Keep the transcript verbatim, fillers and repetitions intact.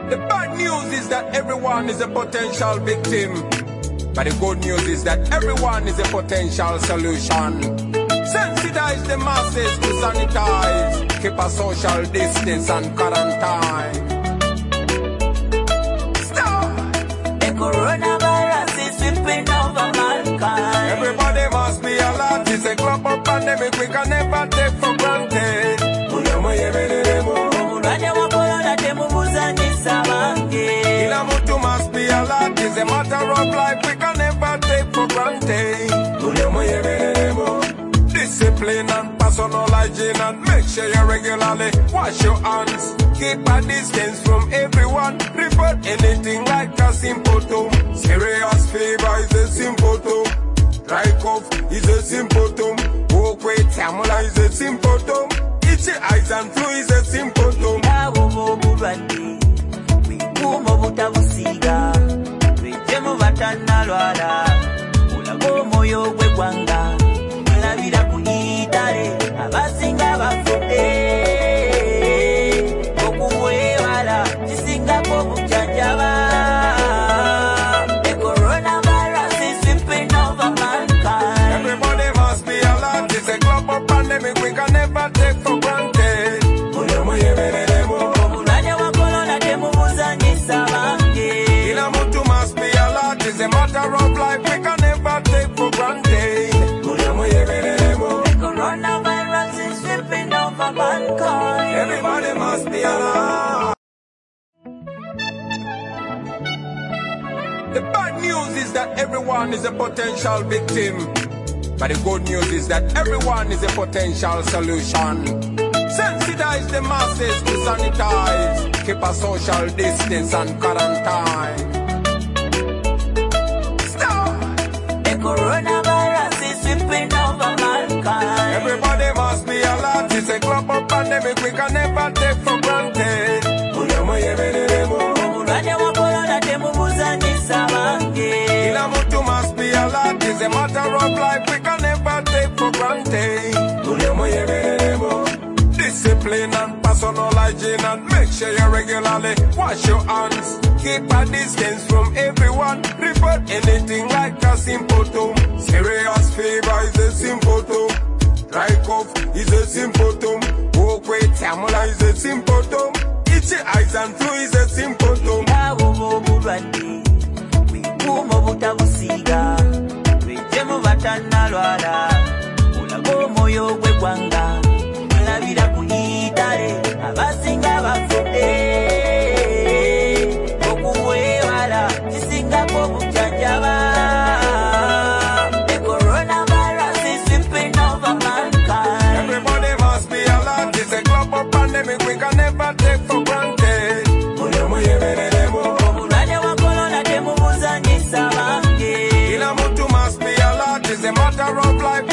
The bad news is that everyone is a potential victim, but the good news is that everyone is a potential solution. Sensitize the masses to sanitize, keep a social distance and quarantine. Stop! The coronavirus is sweeping over mankind. Everybody must be alert. It's a global pandemic we can never take for granted. Kila mtu must be alert. It's a matter of life we can never take for granted. Discipline and personal hygiene, and make sure you regularly wash your hands. Keep a distance from everyone. Report anything like a symptom. Serious fever is a symptom. Dry cough is a symptom. Walk with tamula is a symptom. Itchy eyes and flu is a symptom. Umo butabusiga twejemu batanalwala ulago moyo gwe gwanga nalabira kuyitale abasinga bafudde okuwewala kisingako bujjanjaba. The coronavirus is sweeping over mankind. Everybody must be alert. It's a global pandemic we can never take for granted. It's a matter of life we can never take for granted. The coronavirus is sweeping over mankind. Everybody must be alert. The bad news is that everyone is a potential victim, but the good news is that everyone is a potential solution. Sensitize the masses to sanitize, keep a social distance and quarantine. Coronavirus is sweeping over mankind. Everybody must be alert. It's a global pandemic we can never take for granted. Kila mtu must be alert. It's a matter of life we can never take for granted. Discipline and personal hygiene, and make sure you regularly wash your hands. Keep a distance from everyone. Report anything like a symptom. Serious fever is a symptom. Dry cough is a symptom. Walk with tamula is a symptom. Itchy eyes and flu is a symptom. Umo butabusiga twejemu batanalwala ulago moyo gwe gwanga nalabira kuyitale abasinga bafudde okuwewala kisingako bujjanjaba. The coronavirus is sweeping over mankind. Everybody must be alert. It's a global pandemic we can never take for granted. Kila mtu must be alert. It's a matter of life